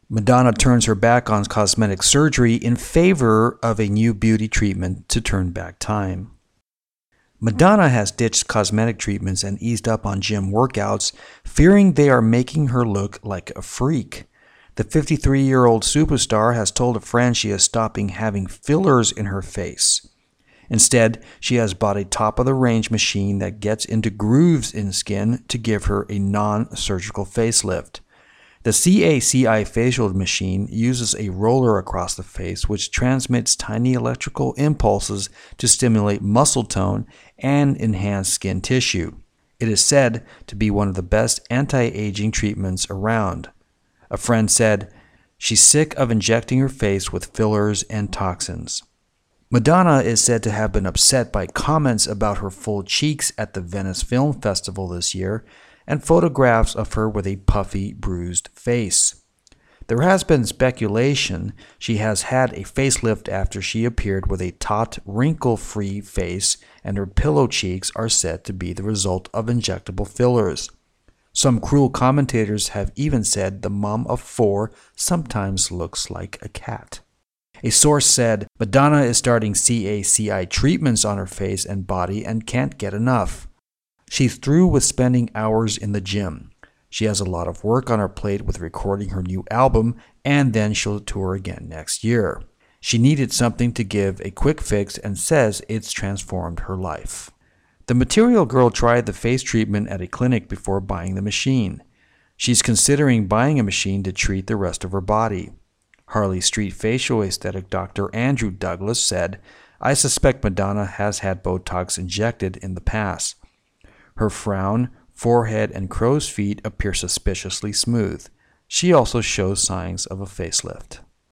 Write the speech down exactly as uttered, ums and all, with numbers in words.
Madonna turns her back on cosmetic surgery in favor of a new beauty treatment to turn back time. Madonna has ditched cosmetic treatments and eased up on gym workouts, fearing they are making her look like a freak. The fifty-three-year-old superstar has told a friend she is stopping having fillers in her face. Instead, she has bought a top-of-the-range machine that gets into grooves in skin to give her a non-surgical facelift. The C A C I facial machine uses a roller across the face which transmits tiny electrical impulses to stimulate muscle tone and enhance skin tissue. It is said to be one of the best anti-aging treatments around. A friend said, "She's sick of injecting her face with fillers and toxins." Madonna is said to have been upset by comments about her full cheeks at the Venice Film Festival this year and photographs of her with a puffy, bruised face. There has been speculation she has had a facelift after she appeared with a taut, wrinkle-free face, and her pillow cheeks are said to be the result of injectable fillers. Some cruel commentators have even said the mom of four sometimes looks like a cat. A source said, Madonna is starting C A C I treatments on her face and body and can't get enough. She's through with spending hours in the gym. She has a lot of work on her plate with recording her new album, and then she'll tour again next year. She needed something to give a quick fix and says it's transformed her life. The Material Girl tried the face treatment at a clinic before buying the machine. She's considering buying a machine to treat the rest of her body. Harley Street facial aesthetic Doctor Andrew Douglas said, "I suspect Madonna has had Botox injected in the past. Her frown, forehead, and crow's feet appear suspiciously smooth. She also shows signs of a facelift."